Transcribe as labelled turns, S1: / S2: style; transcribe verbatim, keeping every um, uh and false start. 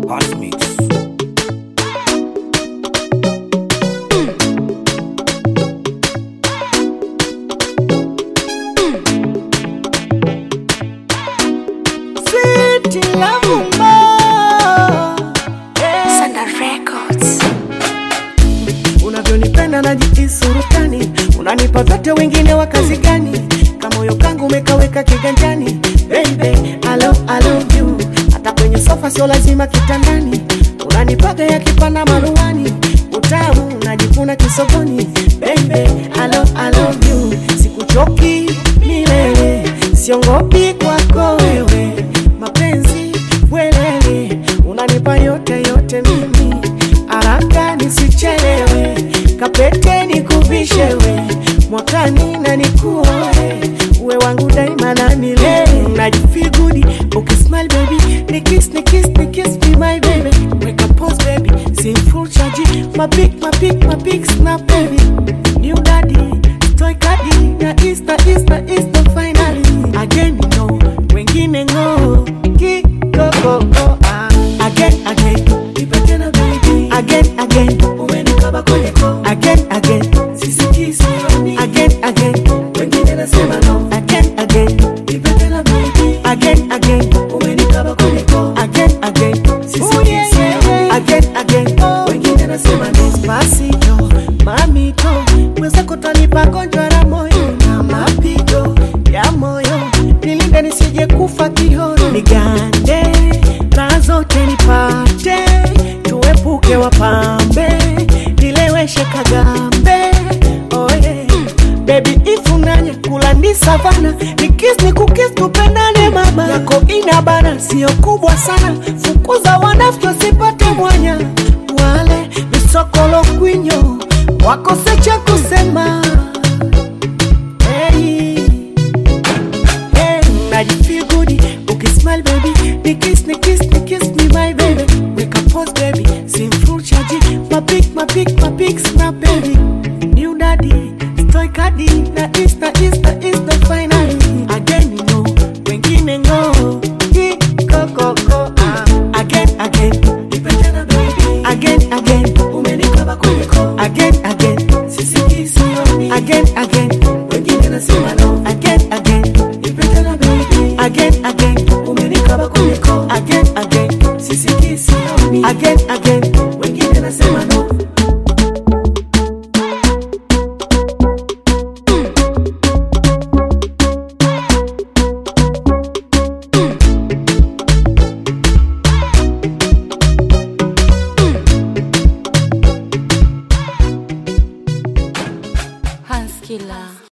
S1: Hot mix.
S2: Sweet love more.
S3: Sanda Records.
S2: Unavyonipenda najihisi urutani, unanipa vyote wengine wa kazi gani? Kama moyo kangu umekaweka kiganjani, baby I love, I love you. Hata kwenye sofa sio lazima kitandani, unanipaga ya kipanda maruani, utamu najikuna kisogoni, baby I love, I love you. Sikuchoki milele, siongopi kwako wewe, mapenzi welele, unanipa yote yote mimi, haraka nisichelewe, kapete nikuvishewe, mwakani na nikuoe, uwe wangu daima na milele. Najifeel good, okay smile baby, ni kiss, ni kiss, ni kiss me my baby, wake up pose baby, sing full charge, my big, my big, my big snap baby, new daddy, toy caddy, na Easter, Easter, Easter finally, again you know, wengine ngo, kiko go go ah, again, again, ipetena baby, again, again, umenikaba kwenye ko, again, again, sisi kisi yoni, again, again, wengine nasema no, again, again, ipetena baby, again, again, umenikaba kwenye ko, again, again, sisi kisi yoni, again, again, wengine nasema no. Despacito, mamito, mweza kutanipa gonjwa la moyo na mapigo ya moyo, nilinde nisije kufa kihoro, nigande raha zote nipate, tuepuke wapambe, nileweshe kagambe, oh yeah. Baby ifunanye kula ni savana, ni kiss ni kukis tupendane mama, yako inabana sio kubwa sana, fukuza wanafyo sipate mwanya, wale misokolo kwinyo wakose cha kusema. Hey, hey, najifeel good, ukismile baby, ni kiss, ni kiss, ni kiss me my baby, wake up pose baby, sing full charge, my big, my big, my big snap baby, new daddy, toy caddy, na Easter, Easter, Easter finally, again you know, wengine ngo, kiko go go ah, again, again, ipetena baby, again, again, umenikaba kwenye ko, again, again, sisi kisi yoni, again, again, wengine nasema no, again, again, ipetena baby, again, again, umenikaba kwenye ko, again, again, sisi kisi yoni, again, again, wengine nasema no.
S3: Hans Killer.